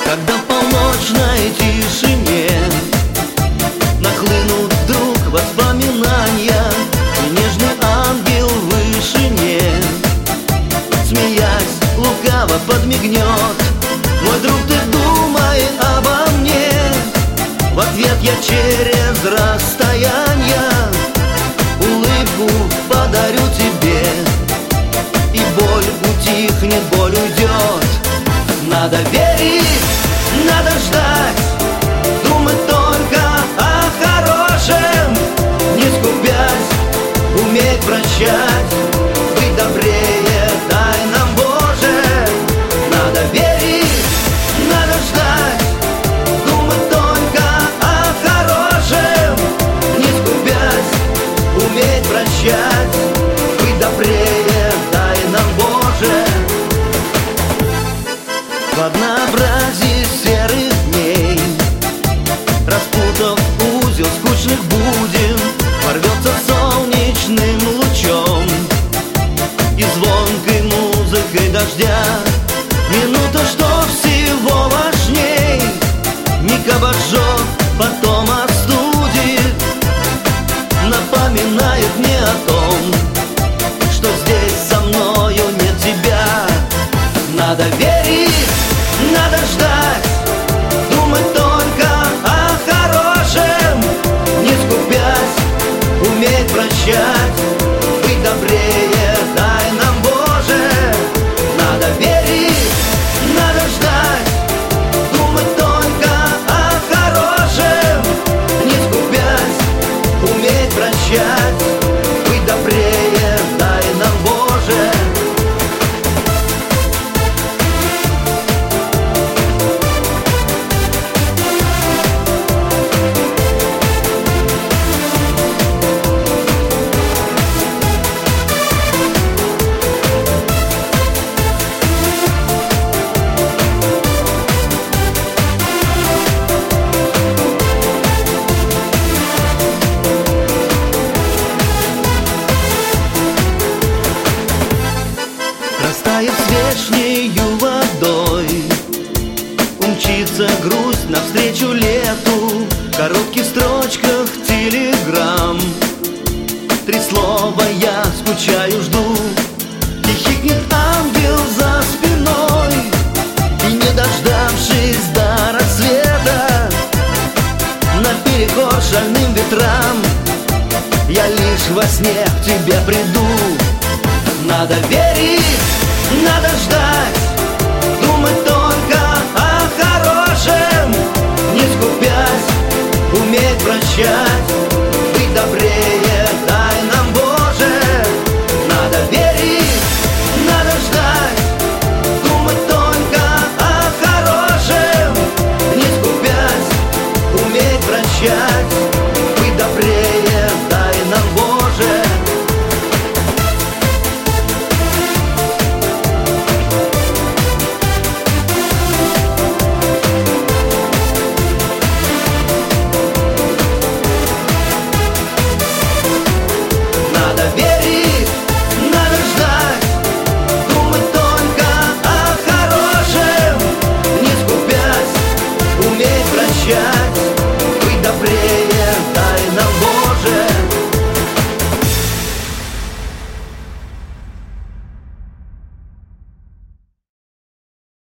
Когда в полночной тишине нахлынут вдруг воспоминания, и нежный ангел в вышине, смеясь, лукаво подмигнет: мой друг, ты думай обо мне. В ответ я через расстояние улыбку подарю тебе, и боль утихнет, боль уйдет. Надо верить, надо ждать, думать только о хорошем, не скупясь, уметь прощать, быть добрее, дай нам, Боже. Надо верить, надо ждать, думать только о хорошем, не скупясь, уметь прощать, быть добрее, дай нам, Боже. В однообразии серых дней, распутав узел скучных будем, порвется солнечным лучом и звонкой музыкой дождя. Минута, что всего важней, миг обожжет, потом остудит, напоминает мне о том, что здесь со мною нет тебя. Надо верить, надо ждать, думать только о хорошем, не скупясь, уметь прощать, быть добрее, дай нам, Боже. Надо верить, надо ждать, думать только о хорошем, не скупясь, уметь прощать, быть добрее, дай нам, Боже. Растаяв свечнею водой, умчится грусть навстречу лету. В коротких строчках телеграмм 3 слова я скучаю, жду. Хихикнет ангел за спиной, и не дождавшись до рассвета, наперекор шальным ветрам, я лишь во сне к тебе приду. Надо верить,